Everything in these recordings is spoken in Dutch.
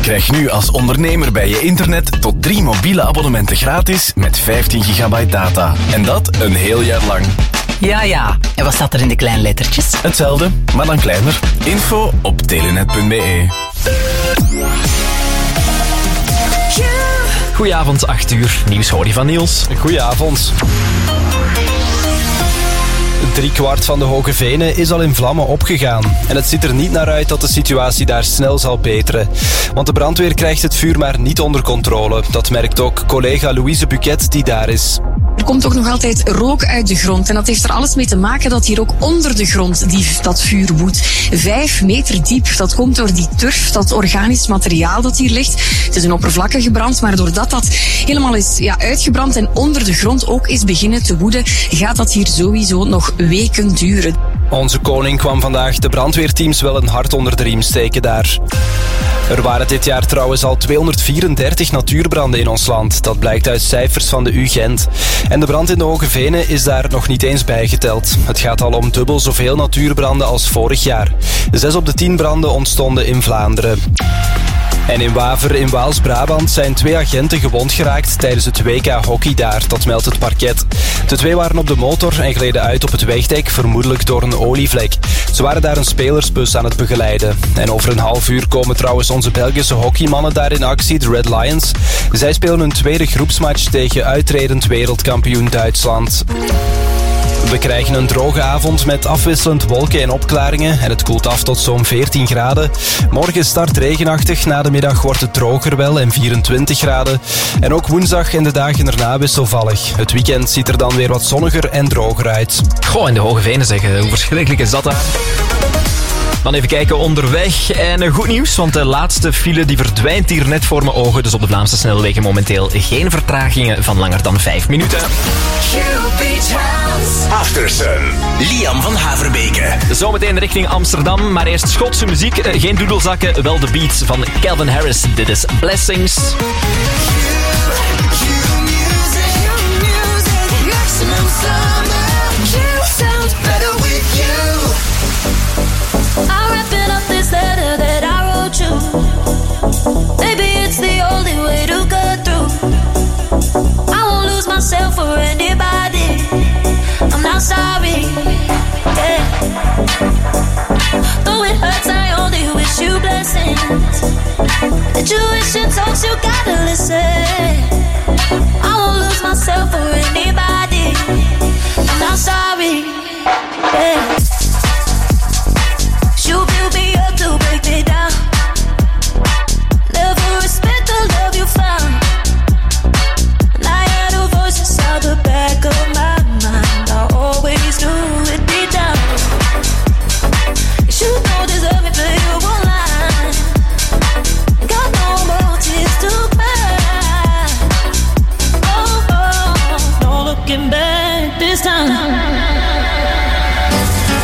Krijg nu als ondernemer bij je internet tot 3 mobiele abonnementen gratis met 15 gigabyte data. En dat een heel jaar lang. Ja. En wat staat er in de kleine lettertjes? Hetzelfde, maar dan kleiner. Info op telenet.be. Goedenavond, 8 uur. Nieuws hoor je van Niels. Goedenavond. 3/4 van de Hoge Venen is al in vlammen opgegaan. En het ziet er niet naar uit dat de situatie daar snel zal beteren. Want de brandweer krijgt het vuur maar niet onder controle. Dat merkt ook collega Louise Buquet die daar is. Er komt ook nog altijd rook uit de grond. En dat heeft er alles mee te maken dat hier ook onder de grond dat vuur woedt. 5 meter diep. Dat komt door die turf, dat organisch materiaal dat hier ligt. Het is een oppervlakkige brand, maar doordat dat helemaal is uitgebrand en onder de grond ook is beginnen te woeden, gaat dat hier sowieso nog weken duren. Onze koning kwam vandaag de brandweerteams wel een hart onder de riem steken daar. Er waren dit jaar trouwens al 234 natuurbranden in ons land. Dat blijkt uit cijfers van de UGent. En de brand in de Hoge Venen is daar nog niet eens bijgeteld. Het gaat al om dubbel zoveel natuurbranden als vorig jaar. 6 op de 10 branden ontstonden in Vlaanderen. En in Waver in Waals-Brabant zijn 2 agenten gewond geraakt tijdens het WK hockey daar, dat meldt het parket. De 2 waren op de motor en gleden uit op het wegdek, vermoedelijk door een olievlek. Ze waren daar een spelersbus aan het begeleiden. En over een half uur komen trouwens onze Belgische hockeymannen daar in actie, de Red Lions. Zij spelen hun tweede groepsmatch tegen uitredend wereldkampioen Duitsland. We krijgen een droge avond met afwisselend wolken en opklaringen en het koelt af tot zo'n 14 graden. Morgen start regenachtig, na de middag wordt het droger wel en 24 graden. En ook woensdag en de dagen erna wisselvallig. Het weekend ziet er dan weer wat zonniger en droger uit. Goh, in de Hoge Venen zeggen, hoe verschrikkelijk is dat daar? Dan even kijken onderweg. En goed nieuws, want de laatste file die verdwijnt hier net voor mijn ogen. Dus op de Vlaamse snelwegen momenteel geen vertragingen van langer dan 5 minuten. Aftersun. Liam van Haverbeke. Zometeen richting Amsterdam, maar eerst Schotse muziek. Geen doedelzakken, wel de beats van Calvin Harris. Dit is Blessings. I'm wrapping up this letter that I wrote you. Maybe it's the only way to get through. I won't lose myself for anybody. I'm not sorry. Yeah. Though it hurts, I only wish you blessings. The tuition talks, you gotta listen. I won't lose myself for anybody. I'm not sorry. Yeah. You build me up to break me down. Never respect the love you found. And I had a voice inside the back of my mind. I always knew it'd be down. You don't deserve me, but you won't lie. Got no more tears to cry. Oh, no looking back this time.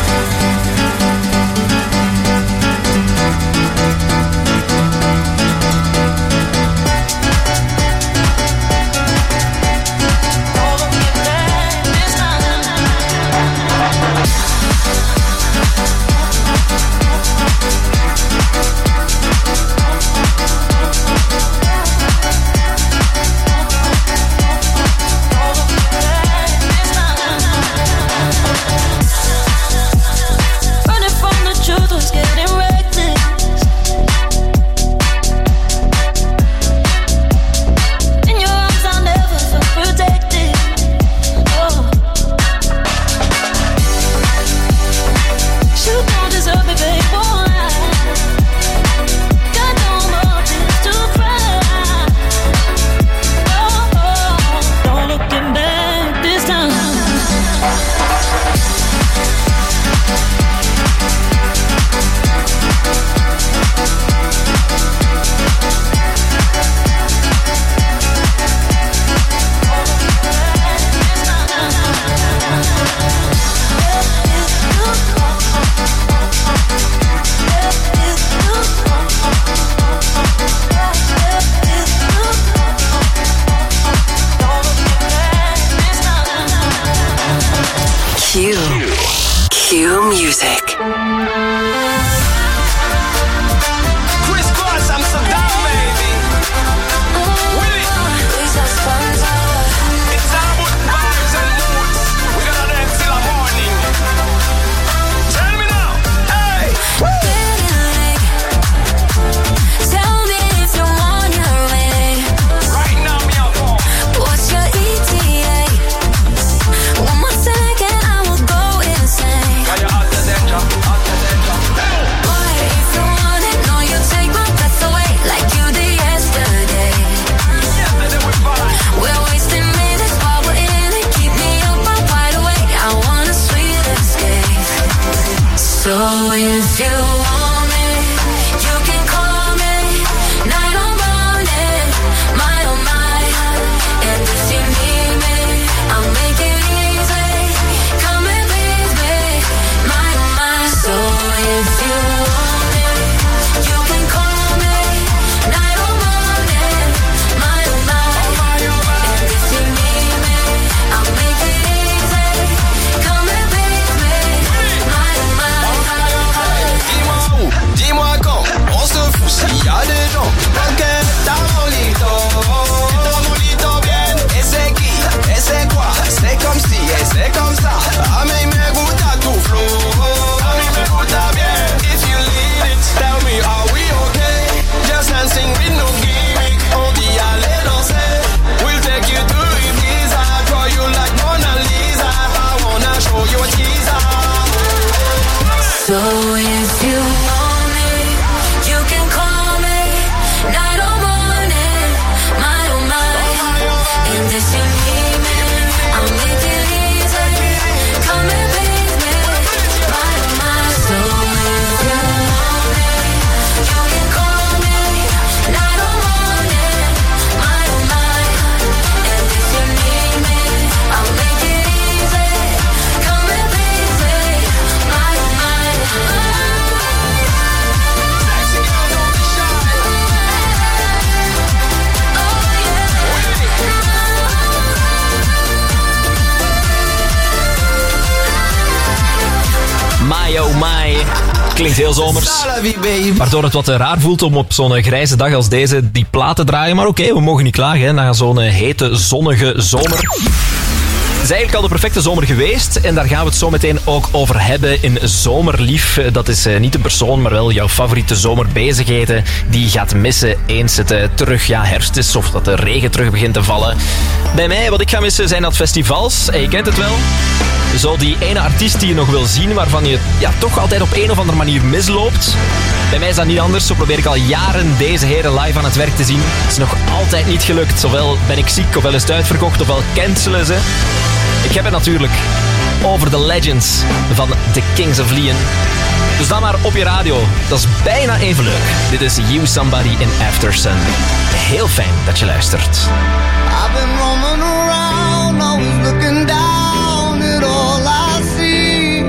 Klinkt heel zomers. Waardoor het wat raar voelt om op zo'n grijze dag als deze die plaat te draaien. Maar oké, we mogen niet klagen hè, na zo'n hete, zonnige zomer. Het is eigenlijk al de perfecte zomer geweest en daar gaan we het zo meteen ook over hebben in Zomerlief. Dat is niet een persoon, maar wel jouw favoriete zomerbezigheden die je gaat missen eens het terug herfst is of dat de regen terug begint te vallen. Bij mij, wat ik ga missen, zijn dat festivals. En je kent het wel. Zo die ene artiest die je nog wil zien, waarvan je toch altijd op een of andere manier misloopt. Bij mij is dat niet anders. Zo probeer ik al jaren deze heren live aan het werk te zien. Het is nog altijd niet gelukt. Ofwel ben ik ziek, ofwel is het uitverkocht, ofwel cancelen ze. Ik heb het natuurlijk over de legends van The Kings of Leon. Dus dan maar op je radio. Dat is bijna even leuk. Dit is You Somebody in After Sun. Heel fijn dat je luistert. I've been roaming around, always looking down at all I see.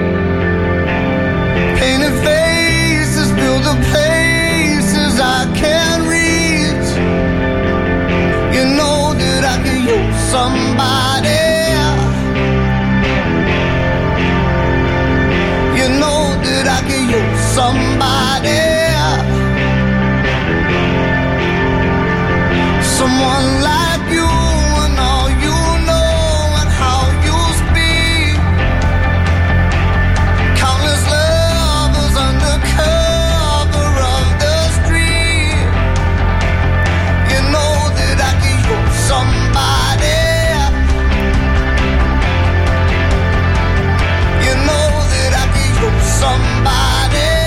Painted faces fill the places I can't reach. You know that I can use somebody. You know that I can use somebody. Someone like you and all you know and how you speak. Countless lovers under cover of the street. You know that I can use somebody. You know that I can use somebody.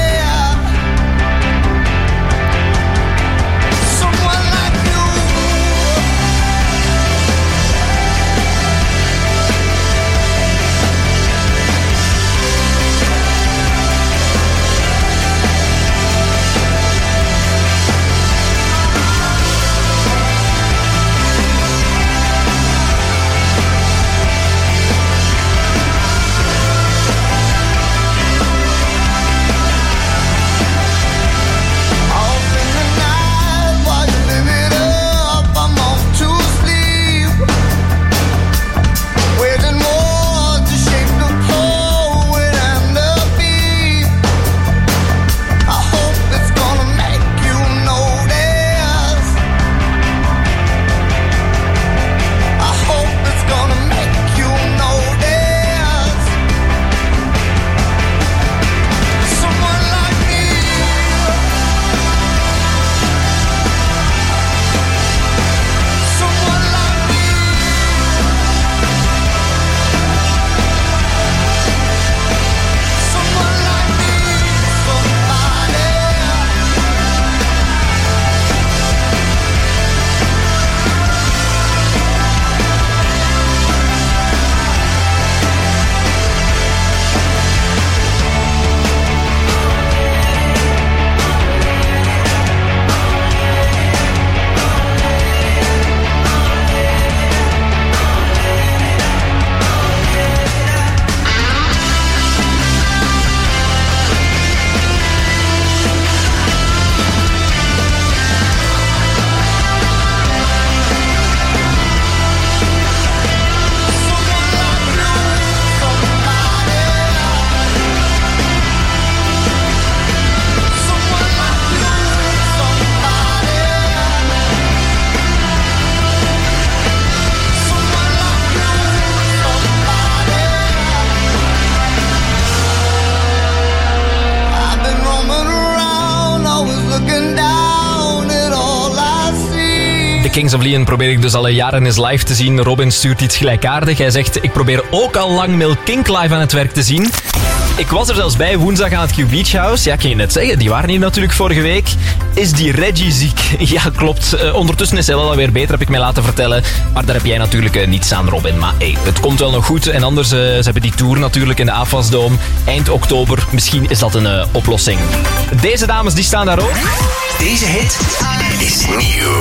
Kings of Leon probeer ik dus al jaren eens live te zien. Robin stuurt iets gelijkaardig. Hij zegt, ik probeer ook al lang Mel Kink live aan het werk te zien. Ik was er zelfs bij woensdag aan het Q Beach House. Ja, kan je net zeggen, die waren hier natuurlijk vorige week. Is die Reggie ziek? Ja, klopt. Ondertussen is hij wel alweer beter, heb ik mij laten vertellen. Maar daar heb jij natuurlijk niets aan, Robin. Maar hey, het komt wel nog goed. En anders, ze hebben die tour natuurlijk in de AFAS-dome. Eind oktober. Misschien is dat een oplossing. Deze dames, die staan daar ook. Deze hit is nieuw.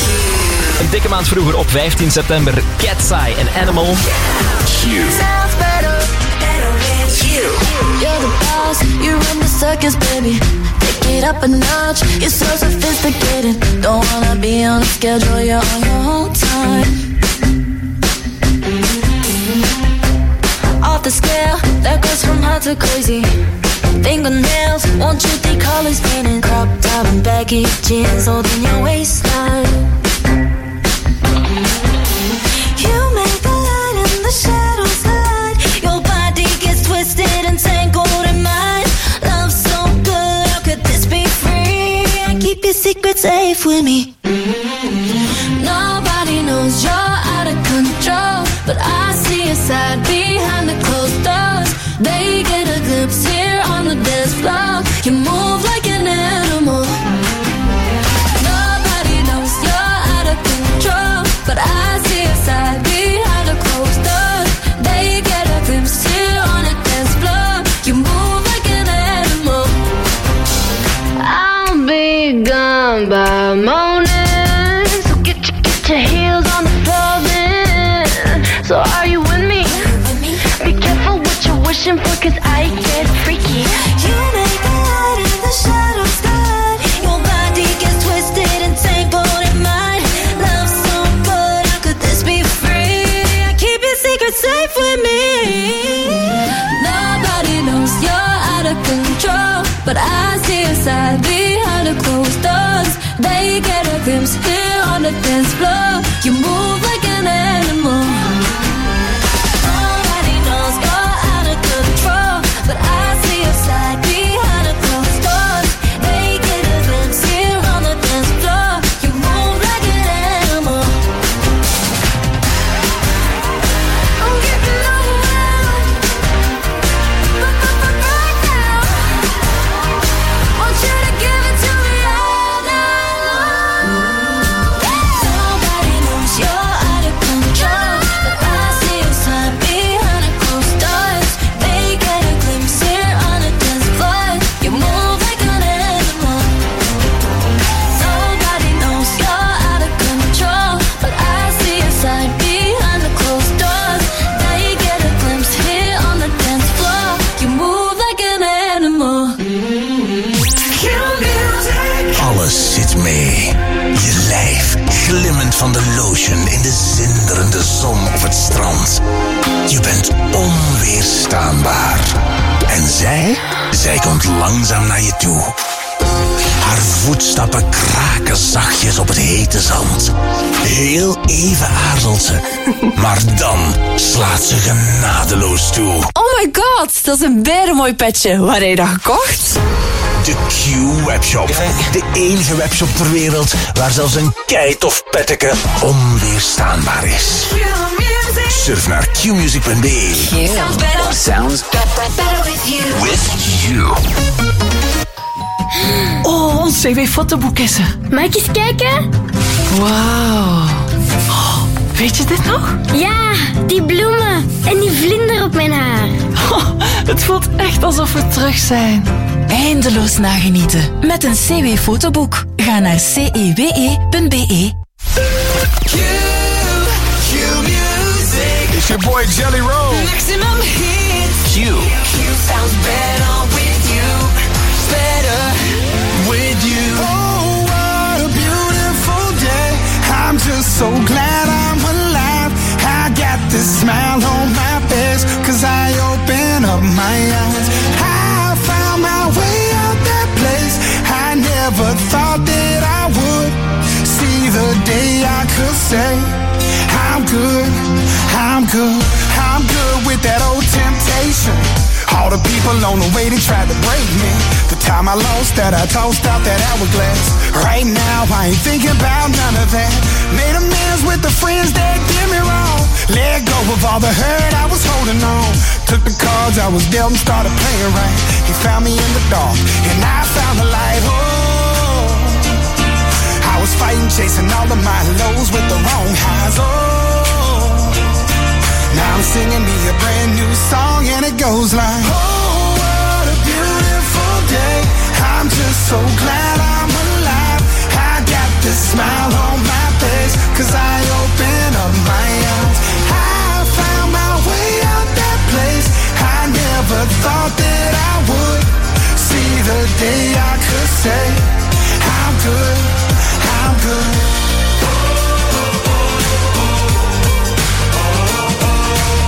Een dikke maand vroeger op 15 september. Cat's Eye en Animal. Sounds better. You're the boss, you run the circus, baby. Take it up a notch, you're so sophisticated. Don't wanna be on a schedule, you're on your own time. Off the scale, that goes from hot to crazy. Fingernails, Want trippy colors painted, crop top and baggy jeans holding your waistline. You make the light and the shadows collide. Your body gets twisted and tangled in mine. Love so good, how could this be free? I keep your secret safe with me. Nobody knows you're out of control, but I see your side behind the closed doors. They get a glimpse here on the dance floor. You move like an animal. Nobody knows you're out of control, but I see your side behind the closed doors. They get a glimpse here on the dance floor. You move like an animal. I'll be gone by morning, so get your heels on the floor then. So are you with me? Be careful what you're wishing for, cause I get freaky. You make the light and the shadows glide. Your body gets twisted and tangled in mine. Love so good, how could this be free? I keep your secret safe with me. Nobody knows you're out of control, but I see your side behind the closed doors. They get a glimpse here on the dance floor. You move like an animal. Nobody knows you're out of control, but I see your side behind the closed doors. They get a glimpse here on the dance floor. You move like an animal. I'm getting overwhelmed right now. Want you to give it to me all night long. Nobody knows you're out of control, but I see your side behind the closed doors. They get a glimpse here on the dance floor. You move like an animal. Nobody knows you're out of control, but I see your side behind the closed doors. They get a glimpse here on the dance floor. You move like an animal. Alles zit mee. Je lijf glimmend van de lotion in de zinderende zon op het strand. Je bent onweerstaanbaar. En zij komt langzaam naar je toe. Haar voetstappen kraken zachtjes op het hete zand. Heel even aarzelt ze, maar dan slaat ze genadeloos toe. Oh my god, dat is een mooi petje. Waar heb je dat gekocht? De Q-webshop. De enige webshop ter wereld waar zelfs een keitof petteke onweerstaanbaar is. Surf naar qmusic.be. Sounds Better with you. With you. Oh, ons cv-fotoboek is er. Mag ik eens kijken? Wauw. Oh, weet je dit nog? Ja, die bloemen en die vlinder op mijn haar. Oh, het voelt echt alsof we terug zijn. Eindeloos nagenieten met een CW-fotoboek. Ga naar cewe.be. Q-music. It's your boy Jelly Roll. Maximum hits. Q. Sounds better with you. Better with you. Oh, what a beautiful day. I'm just so glad I'm alive. I got this smile on my face, 'cause I open up my eyes. I found my way out that place. I never thought that I would see the day I could say I'm good, I'm good, I'm good with that old temptation. All the people on the way, they tried to break me. The time I lost that, I tossed out that hourglass. Right now, I ain't thinking about none of that. Made amends with the friends that did me wrong. Let go of all the hurt I was holding on. Took the cards I was dealt and started playing right. He found me in the dark, and I found the light. Oh, I was fighting, chasing all of my lows with the wrong highs. Oh, now I'm singing me a brand new song, and it goes like, oh, what a beautiful day. I'm just so glad I'm alive. I got this smile on my face, 'cause I open up my eyes. I found my way out that place. I never thought that I would see the day I could say I'm good, I'm good.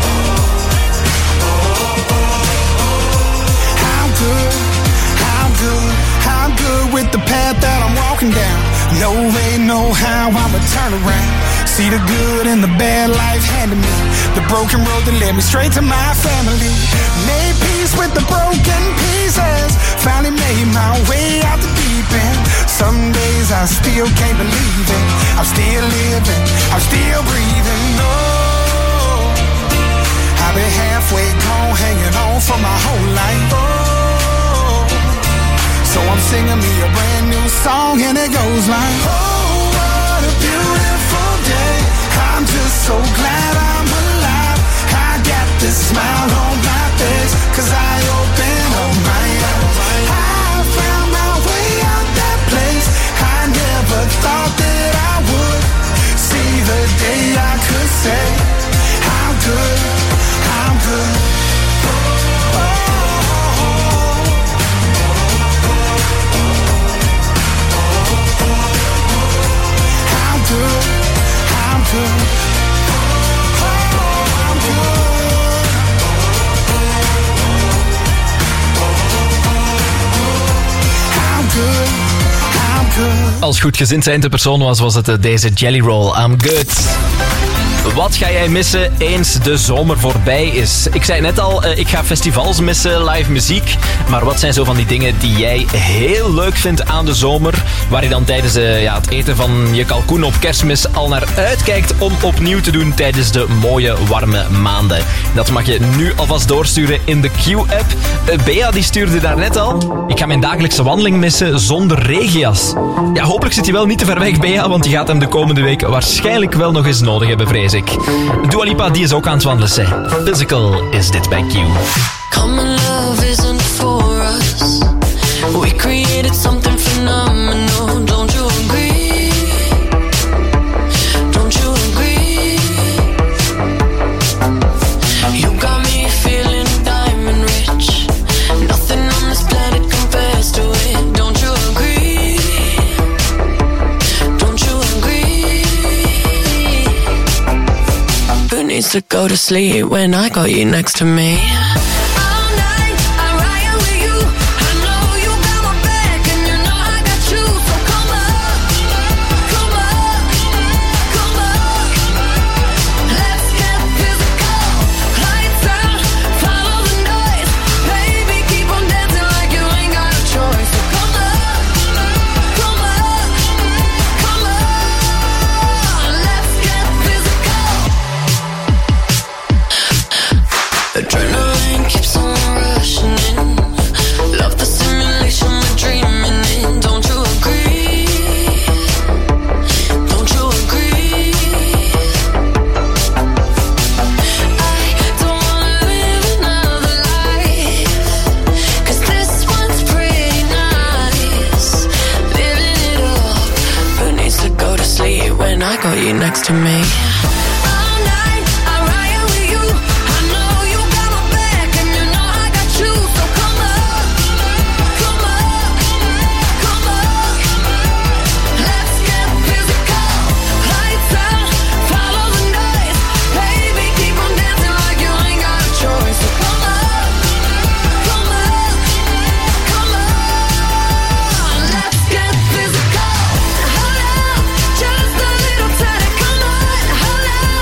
I'm good, I'm good. broken down. No way, no how, I'ma turn around. See the good and the bad life handed me. The broken road that led me straight to my family. Made peace with the broken pieces. Finally made my way out the deep end. Some days I still can't believe it. I'm still living, I'm still breathing. Oh, I've been halfway gone, hanging on for my whole life. Oh, so I'm singing me a brand new song and it goes like, oh, what a beautiful day. I'm just so glad I'm alive. I got this smile on my face, 'cause I opened up my eyes. I found my way out that place. I never thought that I would see the day I could say, I'm good, I'm good. I'm good, I'm good. I'm good, I'm good. Als goedgezind zijnde persoon was het deze Jelly Roll. I'm good. Wat ga jij missen eens de zomer voorbij is? Ik zei net al, ik ga festivals missen, live muziek. Maar wat zijn zo van die dingen die jij heel leuk vindt aan de zomer? Waar je dan tijdens het eten van je kalkoen op Kerstmis al naar uitkijkt om opnieuw te doen tijdens de mooie warme maanden. Dat mag je nu alvast doorsturen in de Q-app. Bea die stuurde daar net al. Ik ga mijn dagelijkse wandeling missen zonder regenjas. Ja, hopelijk zit je wel niet te ver weg, Bea, want je gaat hem de komende week waarschijnlijk wel nog eens nodig hebben, vrees ik. Dua Lipa, die is ook aan het wandelen, zei. Physical is dit bij Q. Common love isn't for us. We created something phenomenal. Don't you agree? Don't you agree? You got me feeling diamond rich. Nothing on this planet compares to it. Don't you agree? Don't you agree? Who needs to go to sleep when I got you next to me? Adrenaline keeps on rushing in. Love the simulation we're dreaming in. Don't you agree? Don't you agree? I don't wanna live another life, 'cause this one's pretty nice. Living it up. Who needs to go to sleep when I got you next to me? Just a little tiny, come on, hold on.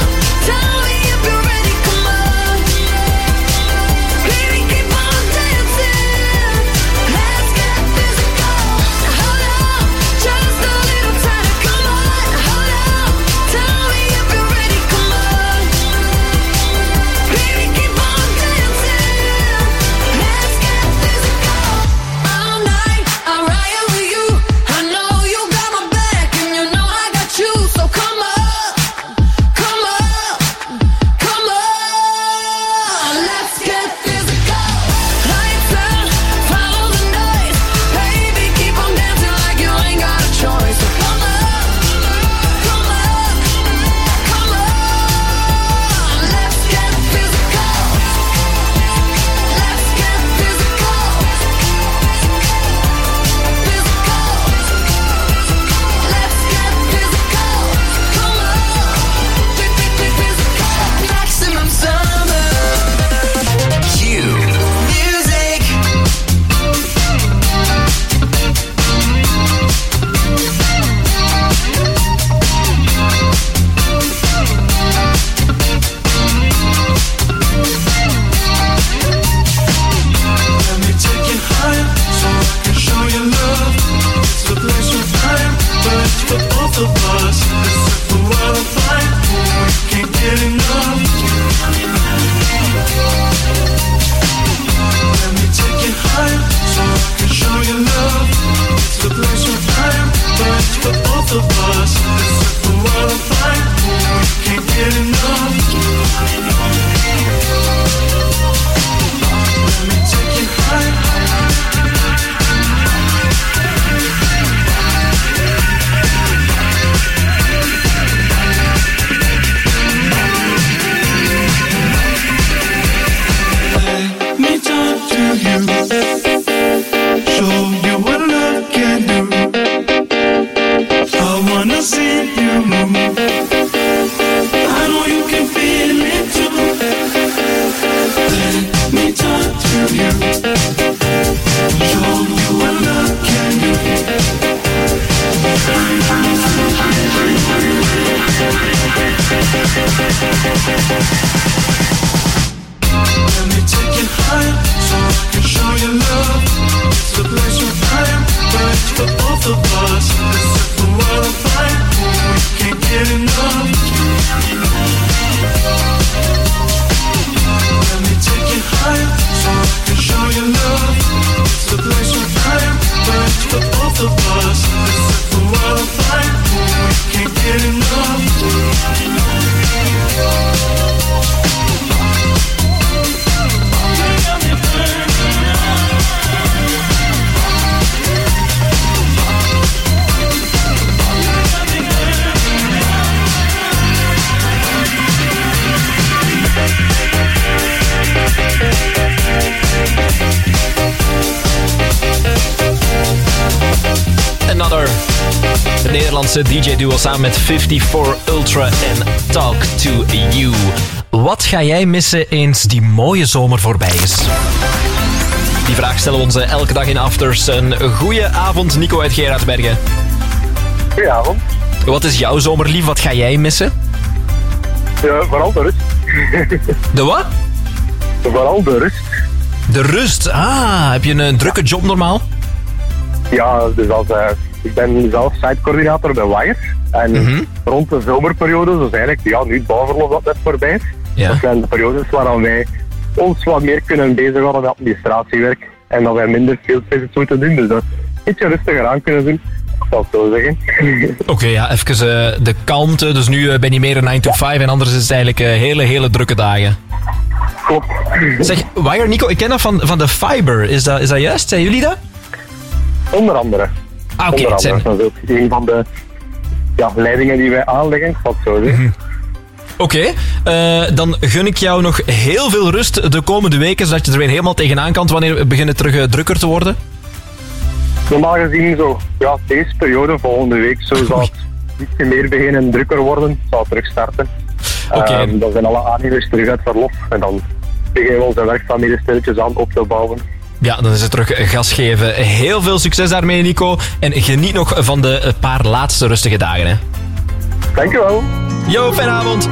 Het Nederlandse DJ-duo samen met 54 Ultra en Talk to You. Wat ga jij missen eens die mooie zomer voorbij is? Die vraag stellen we ons elke dag in Afters. Een goeie avond, Nico uit Gerardsbergen. Goedenavond. Wat is jouw zomerlief? Wat ga jij missen? Ja, vooral de rust. De wat? Vooral de rust. De rust. Ah, heb je een drukke job normaal? Ja, dus ik ben zelf sitecoördinator bij Wire. En rond de zomerperiode, dus eigenlijk nu het bouwverlof dat net voorbij is, dat zijn de periodes waar wij ons wat meer kunnen bezighouden met administratiewerk. En dat wij minder veel visits moeten doen. Dus dat ietsje rustiger aan kunnen doen. Ik zal het zo zeggen. Oké, ja, even de kalmte. Dus nu ben je meer een 9 to 5 en anders is het eigenlijk hele drukke dagen. Klopt. Zeg, Wire, Nico, ik ken dat van de Fiber. Is dat juist? Zijn jullie dat? Onder andere. Ah, oké. Dat is ook een van de leidingen die wij aanleggen. Ik zal het zo zeggen. Oké, dan gun ik jou nog heel veel rust de komende weken, zodat je er weer helemaal tegenaan kan wanneer we beginnen terug drukker te worden. Normaal gezien deze periode, volgende week, zo zal het ietsje meer beginnen en drukker worden. Het zal terug starten. Dan zijn alle aannemers terug uit verlof en dan beginnen we onze werkzaamheden stilletjes aan op te bouwen. Ja, dan is het terug gas geven. Heel veel succes daarmee, Nico. En geniet nog van de paar laatste rustige dagen. Hè. Dankjewel. Yo, fijne avond.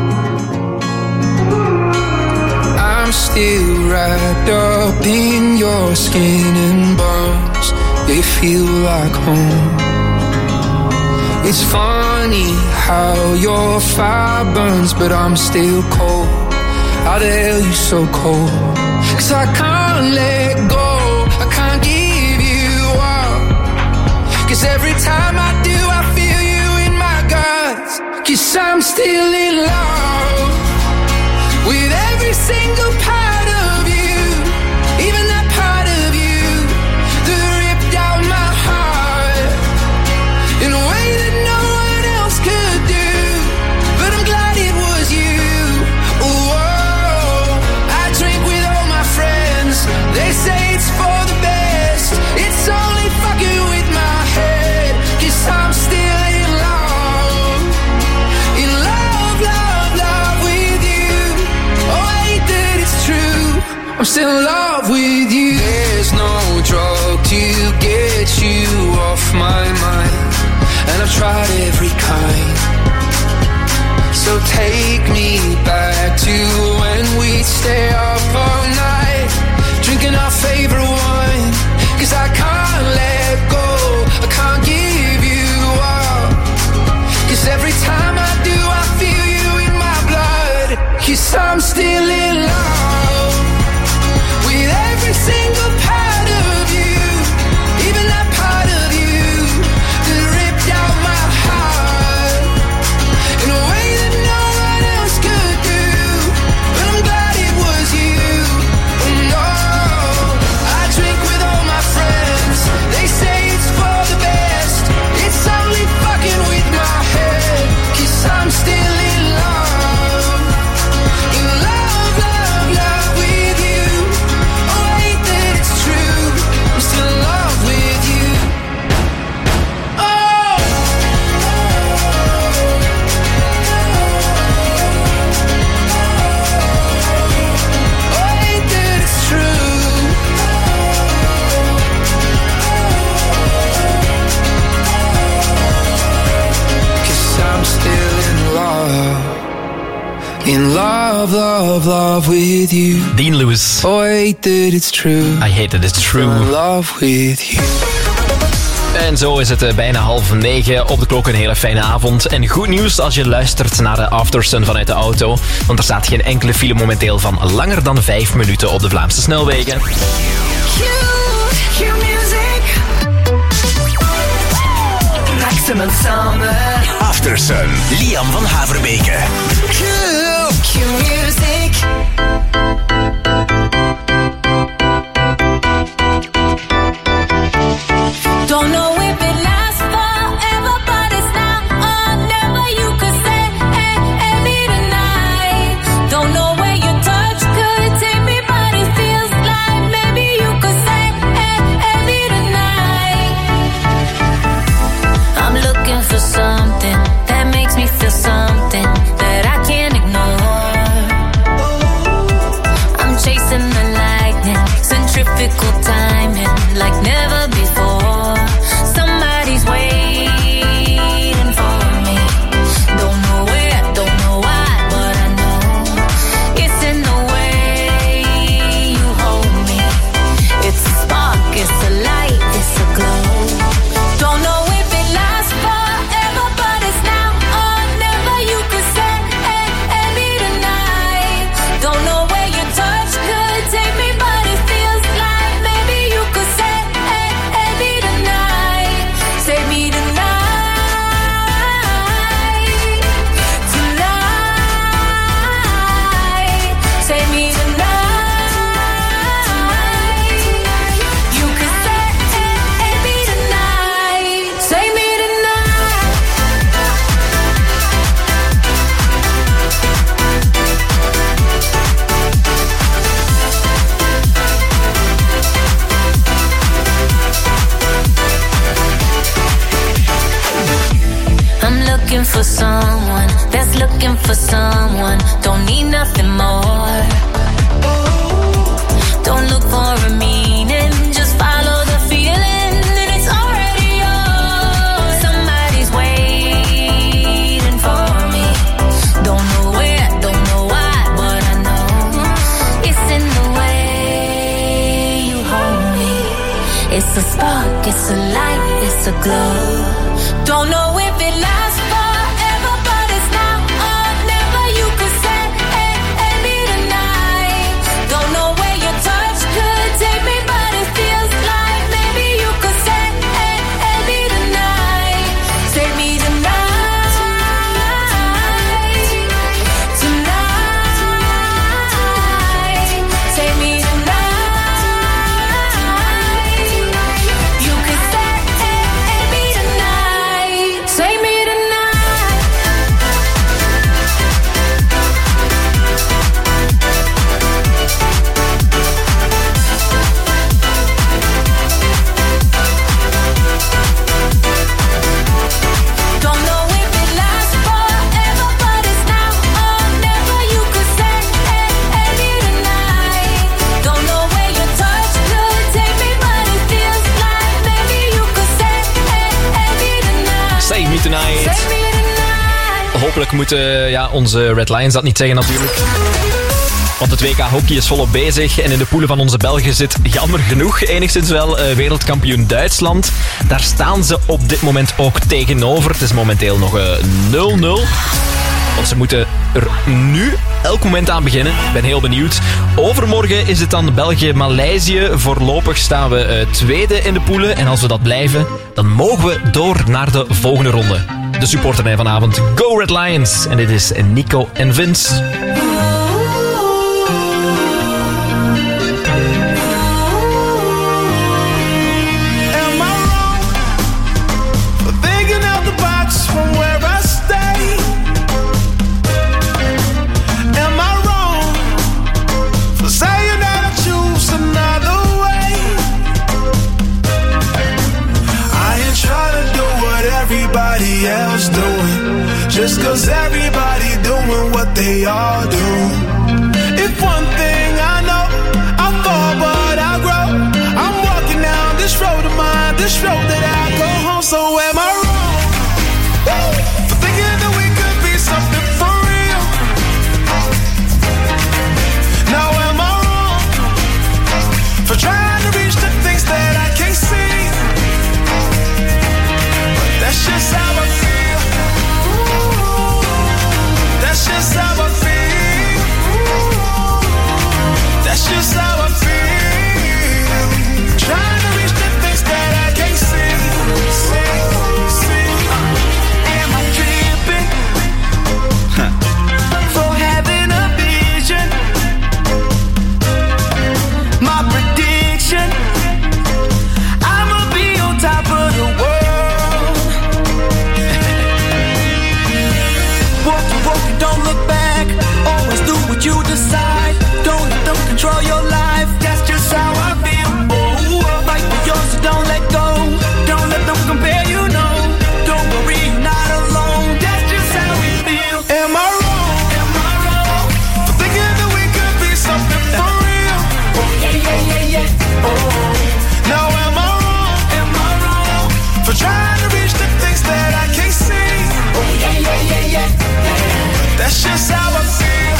I'm still wrapped up in your skin and bones. They feel like home. It's funny how your fire burns, but I'm still cold. How the hell you so cold? 'Cause I can't let go, I can't give you up. 'Cause every time I do, I feel you in my guts. 'Cause I'm still in love with every single part of you, even that part of you that ripped out my heart in a way that no one else could do. But I'm glad it was you. Whoa, I drink with all my friends. They say it's for the best. It's only fucking with my head. 'Cause I'm still in love. In love, love, love with you. Oh, I hate that it's true. I'm still in love with you. There's no drug to get you off my mind, and I've tried every kind. So take me back to when we'd stay up all night, drinking our favorite wine. 'Cause I can't let go, I can't give you up. 'Cause every time I do, I feel you in my blood. 'Cause I'm still in love with every single part of you, even that part of you that ripped out my heart in a way that no one else could do. But I'm glad it was you. No, I drink with all my friends. They say it's for the best. It's only fucking with my head. 'Cause I'm still in love. In love, love, love with you. Oh, I hate that it's true. I'm still in love with you. Oh. Oh, I hate that it's true. 'Cause I'm still in love. In love, love, love with you. Dean Lewis. Oh, I hate that it's true. I hate that it's true. In love with you. En zo is het bijna 8:30 op de klok. Een hele fijne avond. En goed nieuws als je luistert naar de Aftersun vanuit de auto. Want er staat geen enkele file momenteel van langer dan 5 minuten op de Vlaamse snelwegen. Maximum summer. Aftersun, Liam van Haverbeke. Q music. Don't know if it lasts forever, but it's now or never. You could say, hey, heavy tonight. Don't know where your touch could take me, but it feels like maybe you could say, hey, heavy tonight. I'm looking for looking for someone that's looking for someone. Don't need nothing more. Don't look for a meaning, just follow the feeling, and it's already yours. Somebody's waiting for me. Don't know where, don't know why, but I know it's in the way you hold me. It's a spark, it's a light, it's a glow. Don't know if it lasts forever, but it's now or never. You could say, hey, hey, me tonight. Don't know where your touch could take me, but it feels like maybe you could say, hey, hey, me tonight. Say me tonight. Tonight. Say me tonight. You could say, hey, hey, me tonight. Say me tonight. Don't know if it lasts forever, but it's now or never. You could say, hey, hey, me tonight. Don't know where your touch could take me, but it feels like maybe you could say, hey, hey, me tonight. Save Me Tonight. Say me tonight. Hopelijk moeten onze Red Lions dat niet zeggen natuurlijk. Want het WK hockey is volop bezig en in de poelen van onze Belgen zit jammer genoeg enigszins wel wereldkampioen Duitsland. Daar staan ze op dit moment ook tegenover. Het is momenteel nog 0-0. Want ze moeten er nu elk moment aan beginnen. Ik ben heel benieuwd. Overmorgen is het dan België-Maleisië. Voorlopig staan we tweede in de poelen. En als we dat blijven, dan mogen we door naar de volgende ronde. De supporterlijn vanavond. Go Red Lions! En dit is Nico en Vince. Am I wrong for thinking out the box from where I stay? Am I wrong for saying that I choose another way? I ain't trying to do what everybody else doing, just 'cause everybody doing what they all do. If one thing I know, I fall but I grow. I'm walking down this road of mine, this road that I go home. So am I wrong for thinking that we could be something for real? Now am I wrong for trying to reach the things that I can't see? But that's just how I feel. That's just how I feel. That's just how I feel. Trying to reach the things that I can't see. Am I tripping for having a vision? My prediction, I'ma be on top of the world. Walk you, don't look back. Always do what you decide. Don't let them control your life. That's just how I feel. Oh, fight for yours, so don't let go. Don't let them compare, you know. Don't worry, you're not alone. That's just how we feel. Am I wrong? Am I wrong for thinking that we could be something for real? Oh yeah, yeah, yeah, yeah. Oh, now am I wrong? Am I wrong for trying to reach the things that I can't see? Oh yeah, yeah, yeah, yeah. That's just how I feel.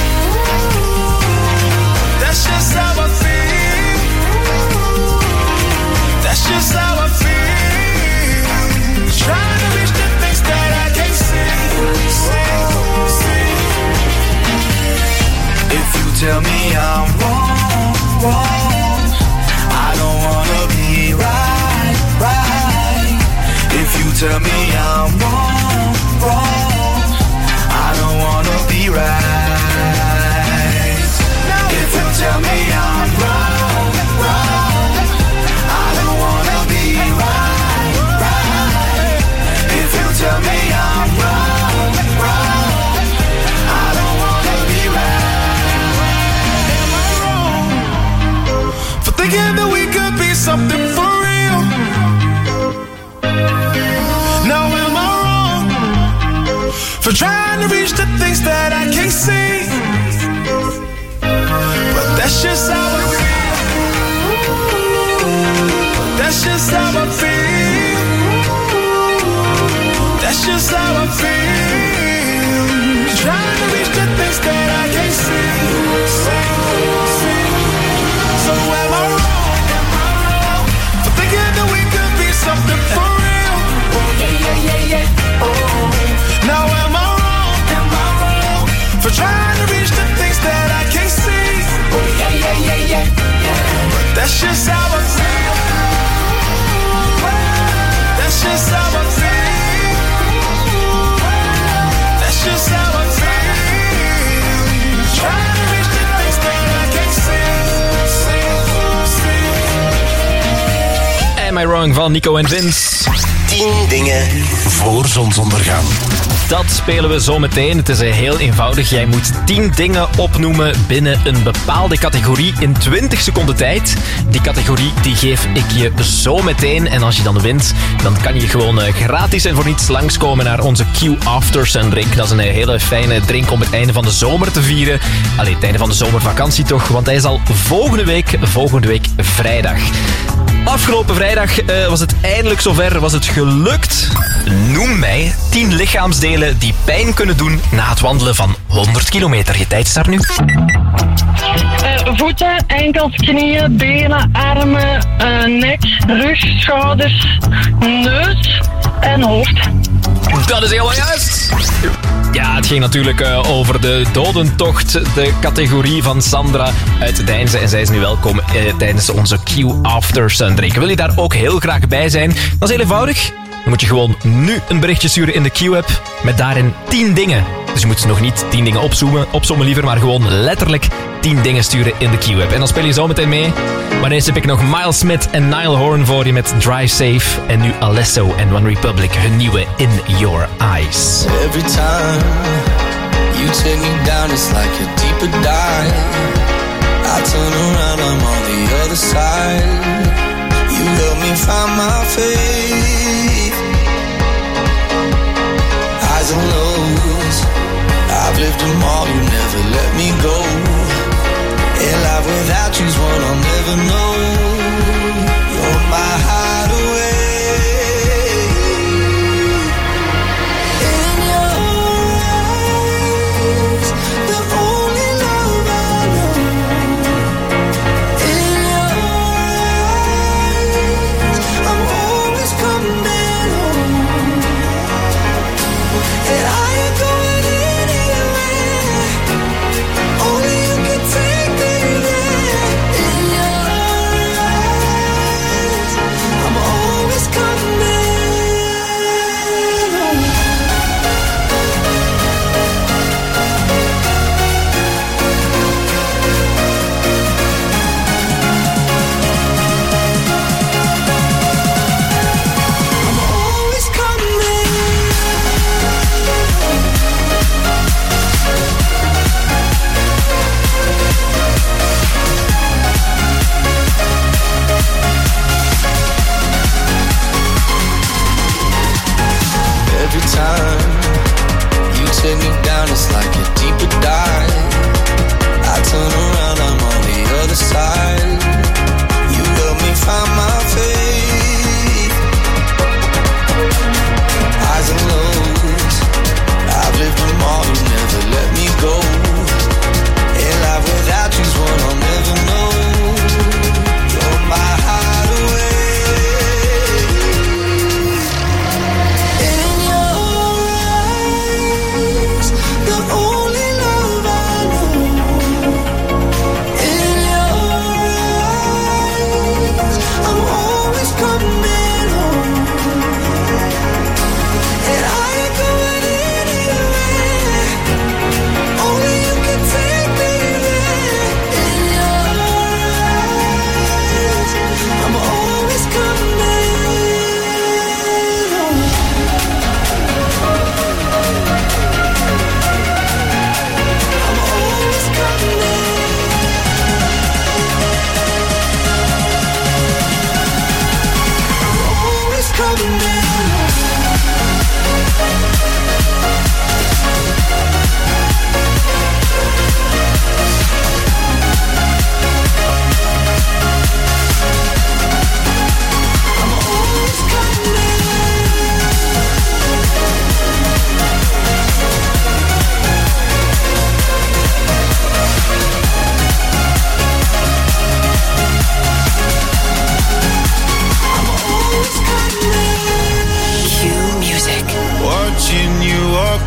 That's just how I feel. That's just how I feel. Trying to reach the things that I can't see. If you tell me I'm wrong, wrong, I don't wanna be right, right. If you tell me I'm wrong, wrong, I don't wanna be right. If you tell me I'm wrong, wrong, I don't wanna be right, right. If you tell me I'm wrong, wrong, I don't wanna be right. Am I wrong for thinking that we could be something for real? Now am I wrong for trying to reach the things that I can't see. But that's just how I feel. That's just how I feel. That's just how I feel. Trying to reach the things that I can't see. So am I wrong for thinking that we could be something for real? Yeah. Now am I wrong for trying to reach the things that I can't see? Yeah. But that's just how I feel. That's just how I feel. That's just how I feel. Trying to reach the things that I can't see. Am I Wrong van Nico en Vince. 10 dingen voor zonsondergang. Dat spelen we zo meteen. Het is heel eenvoudig. Jij moet 10 dingen opnoemen binnen een bepaalde categorie in 20 seconden tijd. Die categorie die geef ik je zo meteen. En als je dan wint, dan kan je gewoon gratis en voor niets langskomen naar onze Q After Sun drink. Dat is een hele fijne drink om het einde van de zomer te vieren. Allee, het einde van de zomervakantie toch, want hij is al volgende week vrijdag. Afgelopen vrijdag was het eindelijk zover, was het gelukt. Noem mij 10 lichaamsdelen die pijn kunnen doen na het wandelen van 100 kilometer. Je tijd start nu. Voeten, enkels, knieën, benen, armen, nek, rug, schouders, neus en hoofd. Dat is helemaal juist. Ja, het ging natuurlijk over de dodentocht, de categorie van Sandra uit Deinze. En zij is nu welkom tijdens onze Q After Sun drink. Wil je daar ook heel graag bij zijn? Dat is heel eenvoudig. Dan moet je gewoon nu een berichtje sturen in de Q-app met daarin 10 dingen. Dus je moet nog niet 10 dingen opzommen liever, maar gewoon letterlijk 10 dingen sturen in de Q-app. En dan speel je zo meteen mee. Maar eerst heb ik nog Miles Smith en Niall Horan voor je met Drive Safe. En nu Alesso en One Republic, hun nieuwe In Your Eyes. Every time you take me down, it's like a deeper dive. I turn around, I'm on the other side. You help me find my faith. Highs and lows, I've lived them all, you never let me go. In life without you's one I'll never know. You're my hideaway. In your eyes, the only love I know. In your eyes, I'm always coming home. And I ain't going anywhere. Only you can take me there. In your eyes, I'm always coming home. I'm always coming. Every time you take me down, it's like a deeper dive. I turn around, I'm on the other side. You help me find my faith. Highs and lows, I've lived them all, you never let me go. In life without you's one I'll never know. You're my hideaway. In your eyes, the only love I know. In your eyes, I'm always coming home. And I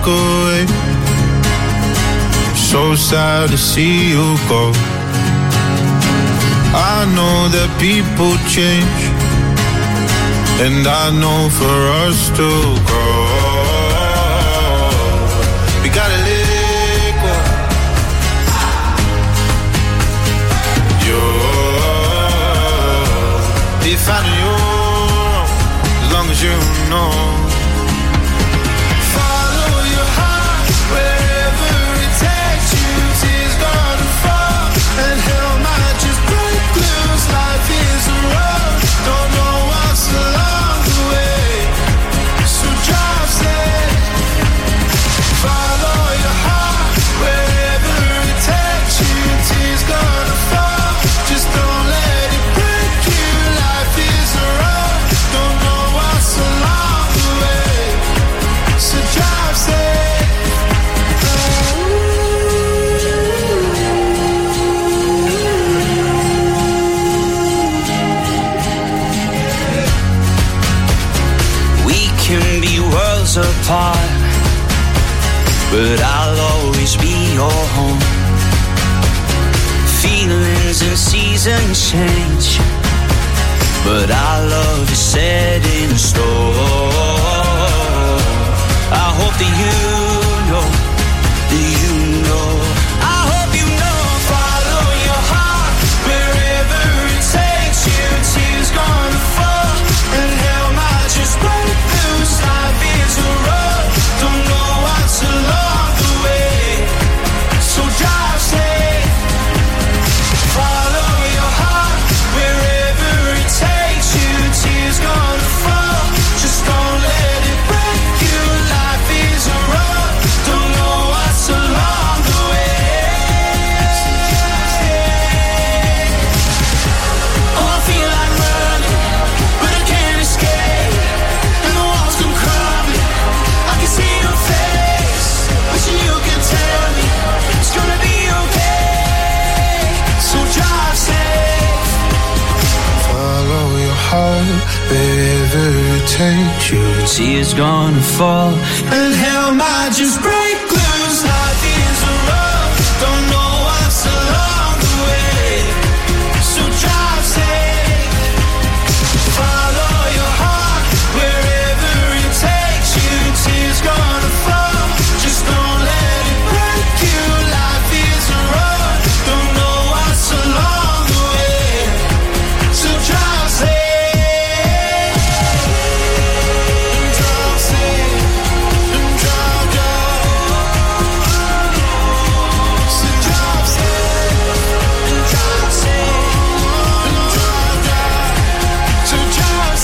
walk away. So sad to see you go. I know that people change, and I know for us to grow, we gotta let go. You're finding your own, as long as you know. Follow your heart wherever it takes you. Tears gonna fall, and hell might just break loose. Life is a road, don't know what's along the way, so drive safe. Follow your heart wherever it takes you. Tears gonna fall, just don't let it break you. Life is a road, don't know what's along the way, so drive safe. We can be worlds apart, but I'll always be your home. Feelings and seasons change, but our love is set in stone. I hope that you know, I hope you know. Follow your heart wherever it takes you. Tears gonna fall, and hell might just break loose. Life is a road, don't know what's along the way, so drive safe. Follow your heart wherever it takes you. Tears gonna fall, just don't let it break you. Life is a road, don't know what's along the way. Oh, I feel like running, but I can't escape, and the walls come crumbling. I can see your face, wishing you can tell me it's gonna be okay, so drive safe. Follow your heart wherever it takes you. Tears gonna fall, And hell might just break loose. Life is a road, don't know what's along the way, so drive safe. Follow your heart wherever it takes you. Tears gonna fall, just don't let it break you. Life is a road, don't know what's along the way, so drive safe. Drive safe, drive, so drive safe, drive safe, drive, so drive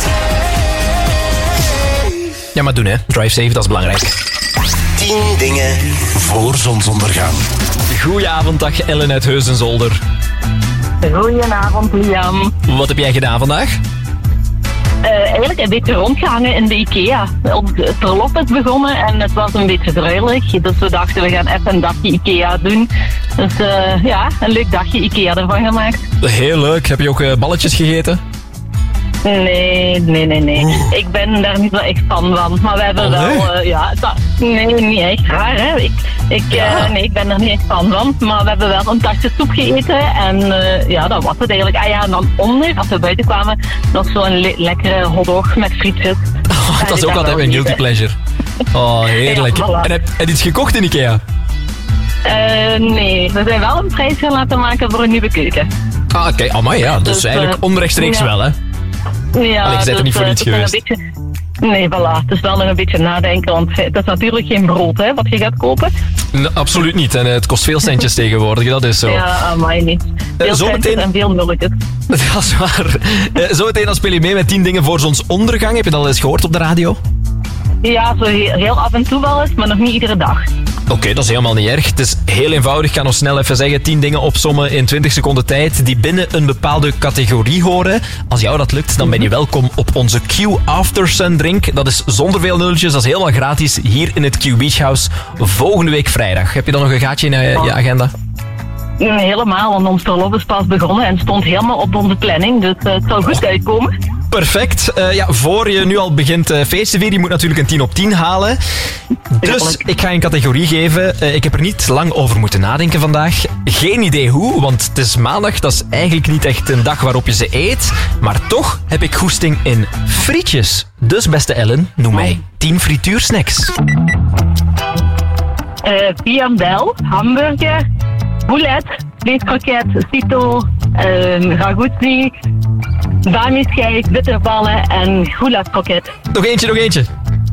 safe. Ja, maar doen hè. Drive safe, dat is belangrijk. 10 dingen voor zonsondergang. Goedenavond, dag Ellen uit Heusden-Zolder. Goedenavond, Liam. Wat heb jij gedaan vandaag? Eigenlijk een beetje rondgehangen in de IKEA. Het verlof is begonnen en het was een beetje druilig. Dus we dachten, we gaan even een dagje IKEA doen. Dus ja, een leuk dagje IKEA ervan gemaakt. Heel leuk. Heb je ook balletjes gegeten? Nee. Ik ben daar niet zo echt fan van. Maar we hebben nee, niet echt raar, hè. Nee, ik ben er niet echt fan van. Maar we hebben wel een tasje soep gegeten. En ja, dat was het eigenlijk. Ah ja, en dan onder, als we buiten kwamen, nog zo'n lekkere hotdog met frietjes. Oh, dat is ook altijd mijn guilty pleasure. Oh, heerlijk. Ja, voilà. En heb je iets gekocht in Ikea? Nee, we zijn wel een prijs gaan laten maken voor een nieuwe keuken. Ah, oké. Amai, ja. Dat is eigenlijk onrechtstreeks wel, hè? Ja, je bent er niet voor niets geweest. Nee, voilà. Het is wel nog een beetje nadenken, want het is natuurlijk geen brood, hè, wat je gaat kopen. Absoluut niet. En het kost veel centjes tegenwoordig, dat is zo. Ja, amai niet. Veel centjes en veel nulletjes. Dat is waar. Zometeen dan speel je mee met 10 dingen voor zonsondergang. Heb je dat al eens gehoord op de radio? Ja, zo heel af en toe wel eens, maar nog niet iedere dag. Oké, dat is helemaal niet erg. Het is heel eenvoudig. Ik ga nog snel even zeggen. 10 dingen opsommen in 20 seconden tijd die binnen een bepaalde categorie horen. Als jou dat lukt, dan ben je welkom op onze Q After Sun drink. Dat is zonder veel nulletjes. Dat is helemaal gratis hier in het Q Beach House volgende week vrijdag. Heb je dan nog een gaatje in je agenda? Helemaal, want ons verlof is pas begonnen en stond helemaal op onze planning. Dus het zal goed uitkomen. Perfect. Voor je nu al begint feest te vieren, je moet natuurlijk een 10 op 10 halen. Dus ik ga een categorie geven. Ik heb er niet lang over moeten nadenken vandaag. Geen idee hoe, want het is maandag. Dat is eigenlijk niet echt een dag waarop je ze eet. Maar toch heb ik goesting in frietjes. Dus beste Ellen, noem mij 10 frituursnacks. Piandel, hamburger, boulet, vleeskroket, cito, ragouti, bami-schijf, bitterballen en goulaskroket. Nog eentje.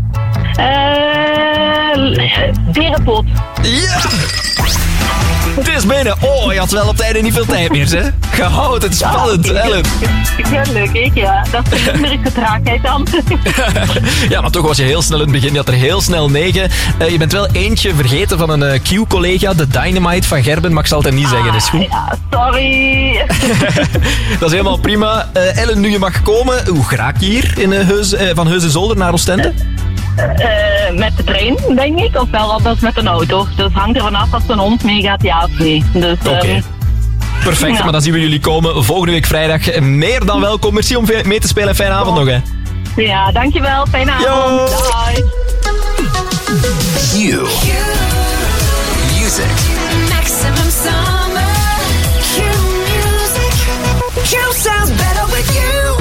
Berenpoot. Ja! Het is binnen. Oh, je had wel op het einde niet veel tijd meer, hè? Gehoud, het is spannend, Ellen. Leuk, ja. Dat is de numerieke traagheid dan. Ja, maar toch was je heel snel in het begin. Je had er heel snel 9. Je bent wel eentje vergeten van een Q-collega, de Dynamite van Gerben. Mag ik altijd niet zeggen, dat is goed. Ja, sorry. Dat is helemaal prima. Ellen, nu je mag komen. Hoe raak je hier van Heusden-Zolder naar Oostende? Met de trein, denk ik. Ofwel anders met een auto. Dus het hangt er vanaf als een hond meegaat, ja of nee. Dus, Oké. Perfect, ja. Maar dan zien we jullie komen volgende week vrijdag. Meer dan welkom. Merci om mee te spelen. Fijne avond nog, hè. Ja, dankjewel. Fijne avond. Bye. Q. Music. Maximum summer. Q music. Q sounds better with you.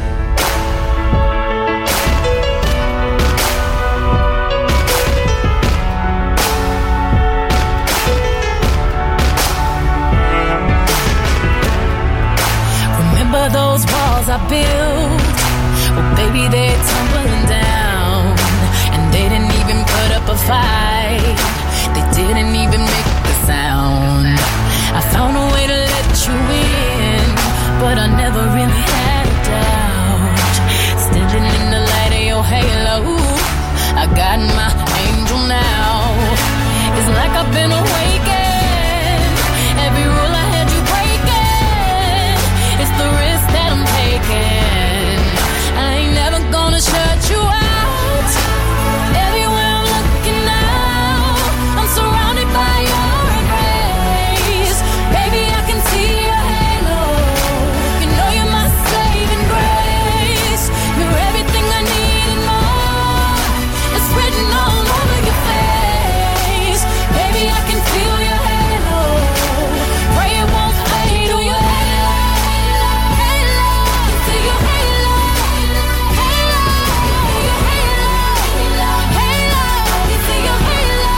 Remember those walls I built? Well, baby, they're tumbling down. And they didn't even put up a fight. They didn't even make the sound. I found a way to let you in, but I never really had a doubt. Standing in the light of your halo, I got my angel now. It's like I've been awakened. Every rule I had you breaking. It's the risk that I'm taking. I ain't never gonna shut you out. Everywhere I'm looking now, I'm surrounded by your embrace. Baby, I can see your halo. You know you're my saving grace. You're everything I need and more. It's written all over your face. Baby, I can feel your halo. Pray it won't fade. Oh, your halo, halo, see your halo, halo, your halo, halo, you see your halo,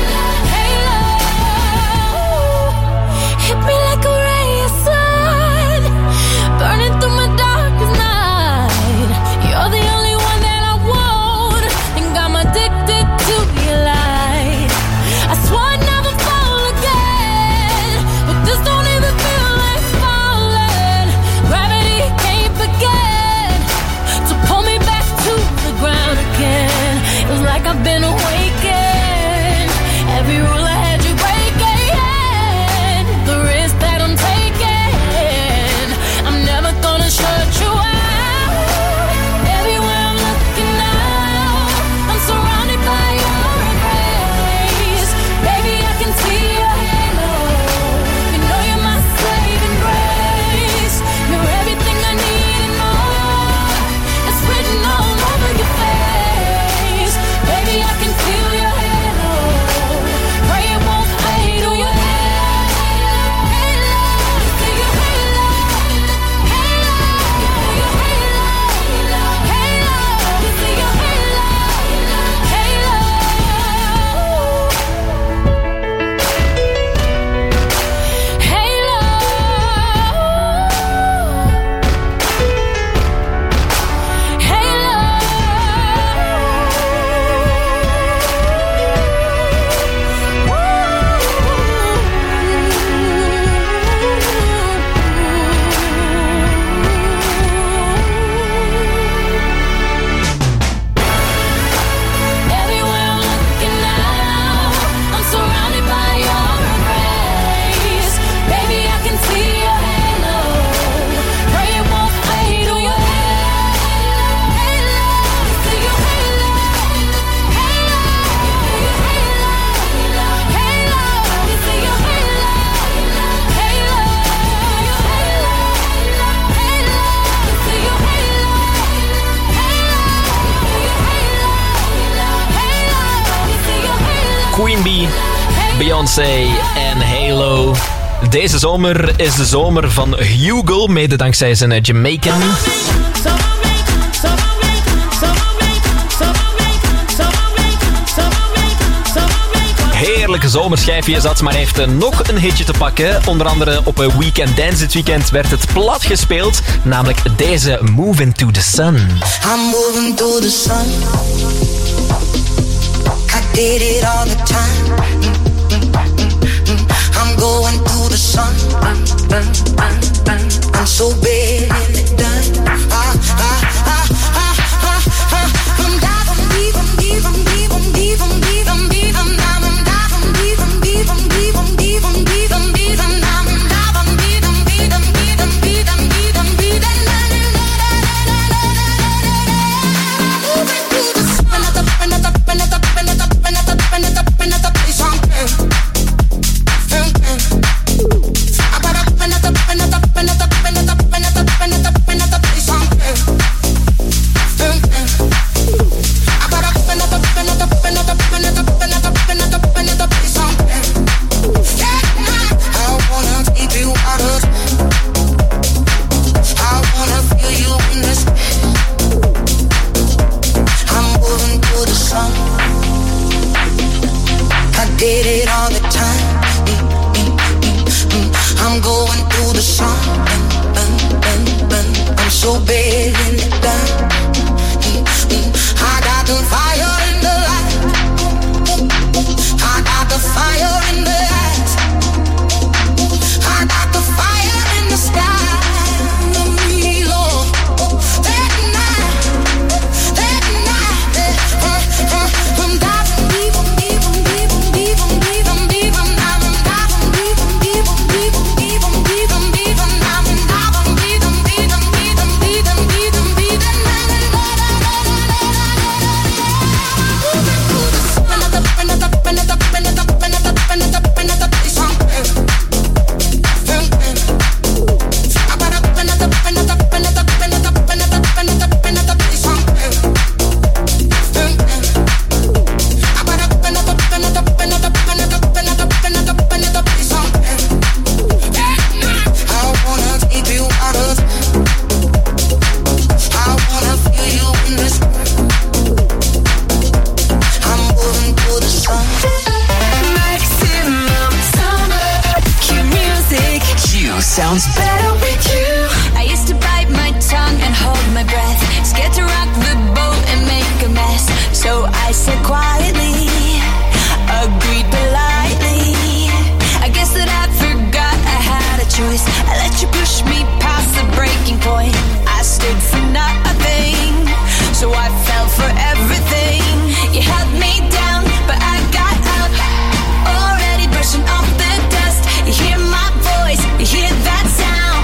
halo. Hit me like a ray of sun, burning through my darkest night. You're the only one that I want, think I'm addicted to your light. I swore I'd never fall again, but this don't even feel like falling. Gravity can't begin to pull me back to the ground again. It was like I've been awakened. Every rule I had you breaking, the risk that I'm taking. I'm never gonna shut you out. Everywhere I'm looking now, I'm surrounded by your embrace. Baby, I can see your halo. You know you're my saving grace. You're everything I need and more. It's written all over your face. Baby, I can feel Queen Bee, Beyoncé en Halo. Deze zomer is de zomer van Hugo, mede dankzij zijn Jamaican. Heerlijke zomerschijfje is dat, maar hij heeft nog een hitje te pakken. Onder andere op een Weekend Dance dit weekend werd het plat gespeeld. Namelijk deze Moving to the Sun. I'm moving to the sun. I did it all the time. I'm going to the sun. I'm so bad in it done. I'm diving deep, I'm deep, I'm deep, I'm deep, I'm deep, I'm deep, I'm diving. Did it all the time. I'm going through the sun. I'm so bad in it done. I got the fire in the light. I got the fire in the eyes. I got the fire in the sky. Lord, that night, I'm diving deep, deep, deep, deep, deep, deep, I'm diving deep, deep, deep, deep, deep, deep, I'm diving deep, deep, deep, deep, deep, deep. Sounds better with you. I used to bite my tongue and hold my breath, scared to rock the boat and make a mess. So I said quietly, agreed politely. I guess that I forgot I had a choice. I let you push me past the breaking point. I stood for nothing, so I fell for everything. You held me down, but I got up, already brushing off the dust. You hear my voice, you hear that sound.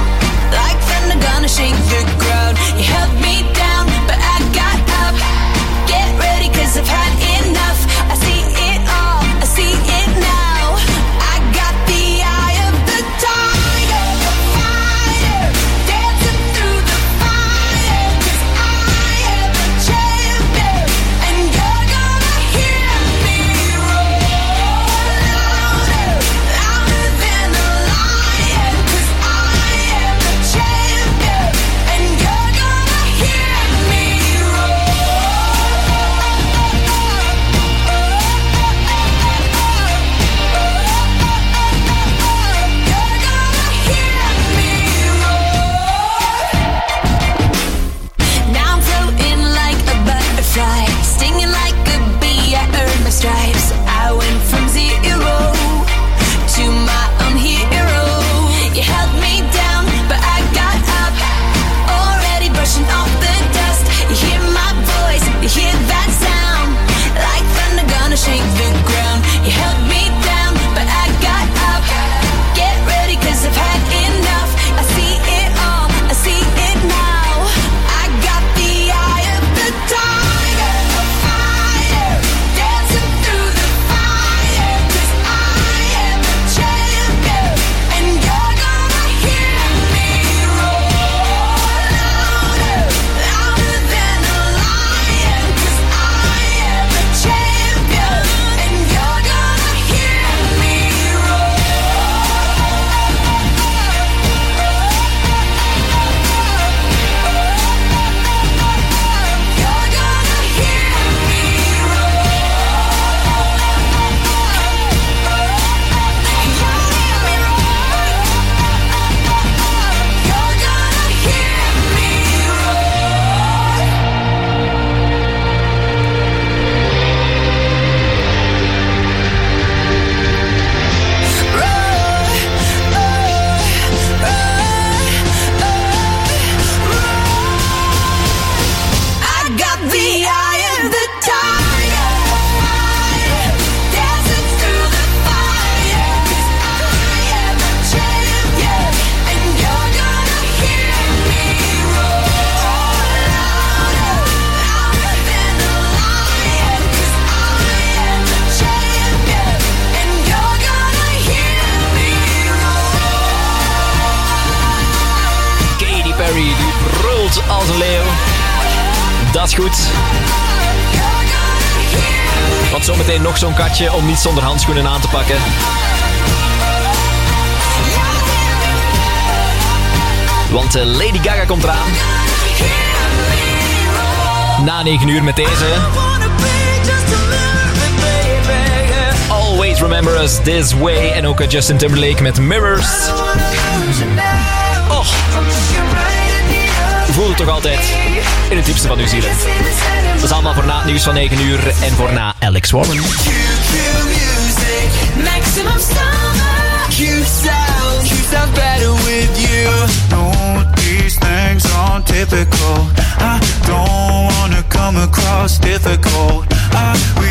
wild als een leeuw. Dat is goed. Want zometeen nog zo'n katje om niet zonder handschoenen aan te pakken. Want Lady Gaga komt eraan. Na 9 uur met deze. Always Remember Us This Way. En ook Justin Timberlake met Mirrors. Oh. Voel het toch altijd in het diepste van uw zielen. Dat is allemaal voor na het nieuws van 9 uur en voor na Alex Warren. Maximum summer. Cute sounds better with you. No, these things aren't typical. I don't wanna come across difficult. I